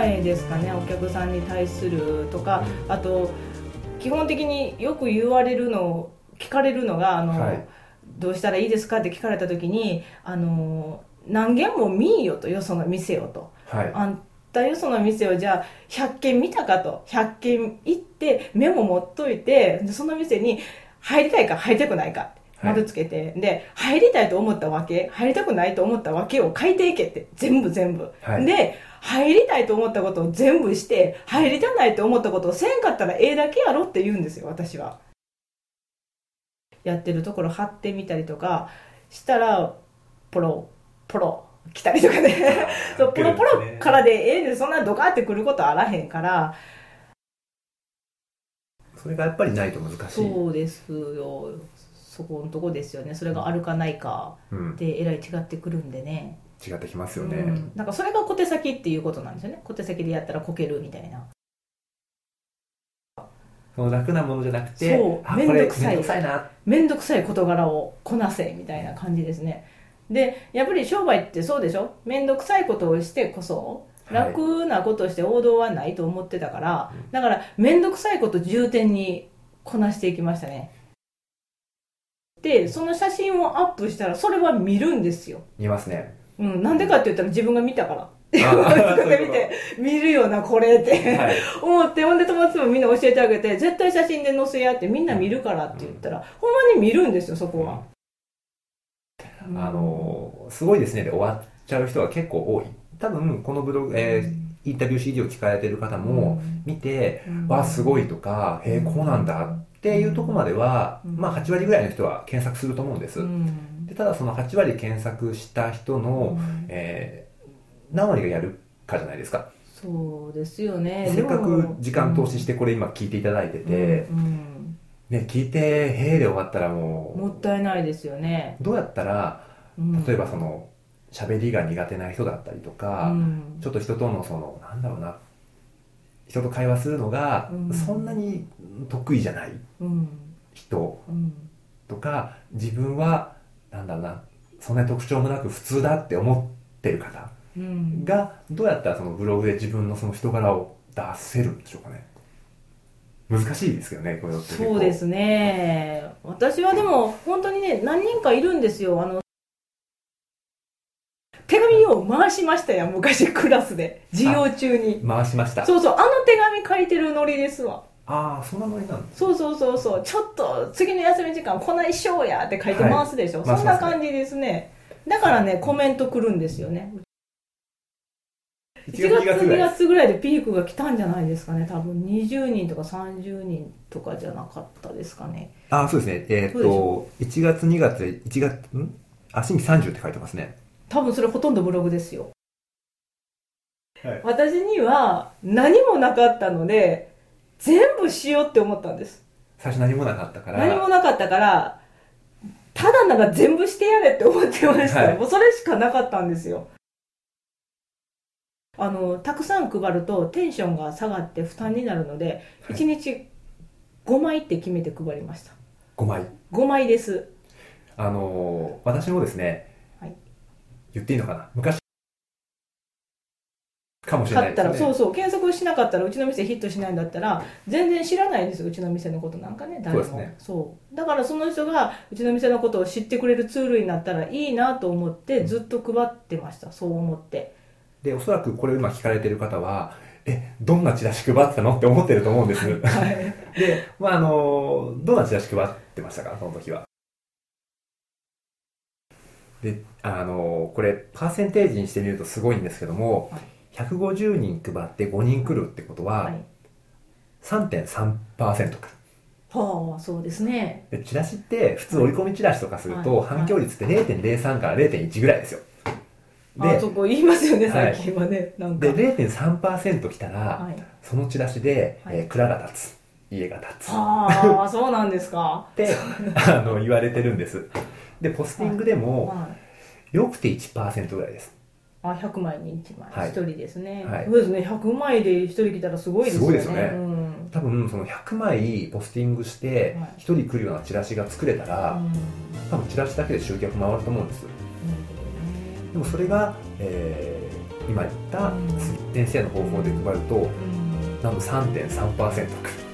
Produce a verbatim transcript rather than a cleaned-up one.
ないですかね、お客さんに対するとか、うん、あと基本的によく言われるの聞かれるのがあの、はい、どうしたらいいですかって聞かれた時に、あの何軒も見いよと、よその店をと、はい、あんたよその店をじゃあひゃっけん見たかと、ひゃっけん行ってメモ持っといて、その店に入りたいか入りたくないか丸つけて、はい、で入りたいと思ったわけ、入りたくないと思ったわけを書いていけって、全部全部、はい、で入りたいと思ったことを全部して、入りたないと思ったことをせんかったらええだけやろって言うんですよ。私はやってるところ貼ってみたりとかしたらポロポロ来たりとかねそうポロポロからでええで、そんなドカってくることあらへんから、 それがやっぱりないと難しい。 そうですよ、そこのとこですよね。それがあるかないかでえらい違ってくるんでね、 違ってきますよね、 うん、なんかそれが小手先っていうことなんですよね。小手先でやったらこけるみたいな、 その楽なものじゃなくて、 そうめんどくさいめんどくさいなめんどくさい事柄をこなせみたいな感じですね。でやっぱり商売ってそうでしょ、めんどくさいことをしてこそ楽なことをして王道はないと思ってたから、はい、だからめんどくさいこと重点にこなしていきましたね。でその写真をアップしたらそれは見るんですよ。 見ますね、 うん、なんでかって言ったら自分が見たから見て見るよなこれって、はい、思って、ほんで友達もみんな教えてあげて、絶対写真で載せやって、みんな見るからって言ったら、うん、ほんまに見るんですよ、そこは、 うん、あのすごいですねで終わっちゃう人が結構多い。多分このブログ、えー、インタビュー シーディー を聞かれてる方も見て、うん、わすごいとか、へえこうなんだっていうところまでは、うん、まあはちわりぐらいの人は検索すると思うんです、うん、でただそのはちわり検索した人の、うん、えー何割がやるかじゃないですか。 そうですよね。 せっかく時間投資してこれ今聞いていただいてて、うんうんね、聞いて「へえ」で終わったらもうもったいないですよね。 どうやったら、例えばその喋りが苦手な人だったりとか、うん、ちょっと人とのそのなんだろうな人と会話するのがそんなに得意じゃない人とか、自分はなんだろうなそんなに特徴もなく普通だって思ってる方がどうやったらそのブログで自分のその人柄を出せるんでしょうかね。難しいですけどね、これって。 そうですね。私はでも本当にね何人かいるんですよ。あの手紙を回しましたよ、昔クラスで授業中に回しました。 そうそう、あの手紙書いてるノリですわ。 ああ、そんなノリなんです、 ね、そうそうそうそう、ちょっと次の休み時間こないしょうやって書いて回すでしょ、はい、そんな感じですね。だからねコメント来るんですよね。いちがつにがつぐらいでピークが来たんじゃないですかね。多分にじゅうにんとかさんじゅうにんとかじゃなかったですかね。 ああ、そうですね。えー、っといちがつにがつでいちがつんあ新規さんじゅうって書いてますね。 多分それほとんどブログですよ、はい、私には何もなかったので全部しようって思ったんです。 最初何もなかったから何もなかったからただなら全部してやれって思ってました、はい、もうそれしかなかったんですよ。あのたくさん配るとテンションが下がって負担になるので、はい、いちにちごまいって決めて配りました。 ごまいごまいです。 あの私もですね、はい、言っていいのかな、昔かもしれないですね。 買ったらそうそう検索しなかったらうちの店ヒットしないんだったら全然知らないんですよ、うちの店のことなんかね、誰も。そうですね。そうだからその人がうちの店のことを知ってくれるツールになったらいいなと思ってずっと配ってました、そう思って。 でおそらくこれを今聞かれてる方はえどんなチラシ配ってたのって思ってると思うんです、はい、で、まあ、あのどんなチラシ配ってましたかその時は。であのこれパーセンテージにしてみるとすごいんですけども、はい、ひゃくごじゅうにん配ってごにん来るってことは、はい、さんてんさんパーセント か。 はあ、そうですね。 でチラシって普通折り込みチラシとかすると、はい、反響率って れいてんれいさん から れいてんいち ぐらいですよ。 であそこ言いますよね、最近はね、はい、なんかで れいてんさんパーセント 来たら、はい、そのチラシで、はいえー、蔵が立つ家が立つああそうなんですかってあの言われてるんです。でポスティングでも、はいはい、よくて いちパーセント ぐらいです。 あひゃくまいにいちまい、はい、ひとりですね、はい、そうですね。ひゃくまいでひとり来たらすごいですよね。すごいですよね、うん、 多分そのひゃくまいポスティングしてひとり来るようなチラシが作れたら、はい、多分チラシだけで集客回ると思うんです。でもそれが、えー、 今言った先生の方法で配ると、うん、なんと さんてんさんパーセント く